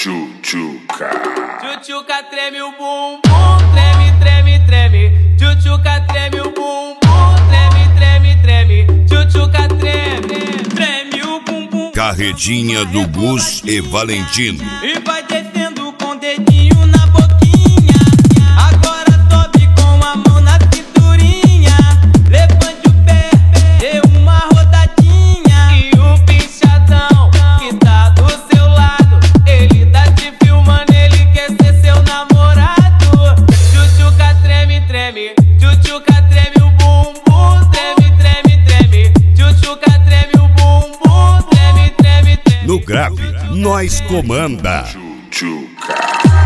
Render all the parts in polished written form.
Tchutchuca. Tchutchuca treme o bumbum, treme, treme, treme. Tchutchuca treme o bumbum, treme, treme, treme. Tchutchuca treme, treme o bumbum. Carretinha do Gus e Valentino. E vai descendo com o dedinho na boquinha. Agora sobe com a mão na cinturinha. Levante o pé, dê uma rodadinha. E o pinchadão que tá do seu lado, ele tá te filmando, ele quer ser seu namorado. Tchutchuca treme, treme. Tchutchuca treme o bumbum, treme, treme, treme. Tchutchuca treme o bumbum, treme, treme, treme. No grave, nós comanda. Tchutchuca.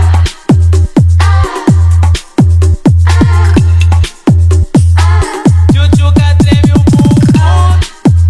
Tchutchuca treme o bumbum.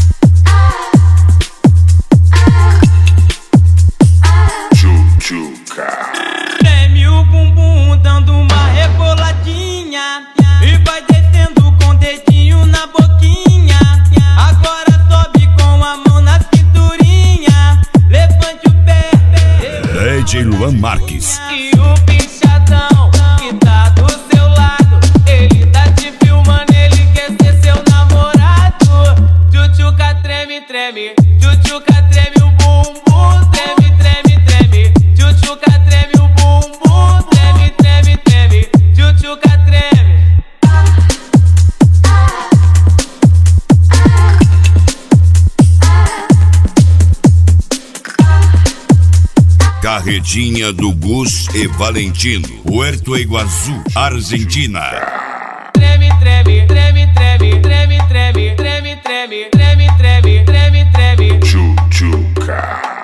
Tchutchuca. Treme o bumbum dando uma reboladinha. E vai descendo com o dedinho na boquinha. Agora sobe com a mão na cinturinha. Levante o pé, DJ Luan Marques. e o pinchadão que tá do seu lado, ele tá te filmando, ele quer ser seu namorado. Tchutchuca treme, treme. Tchutchuca treme o bumbum, treme, treme, treme. Tchutchuca treme o bumbum, treme, treme, treme. Tchutchuca treme. Carretinha do Gus e Valentino. Puerto Iguaçu, Argentina. Treme, treme, treme, treme, treme, treme, treme, treme, treme, treme, treme, treme. Tchutchuca.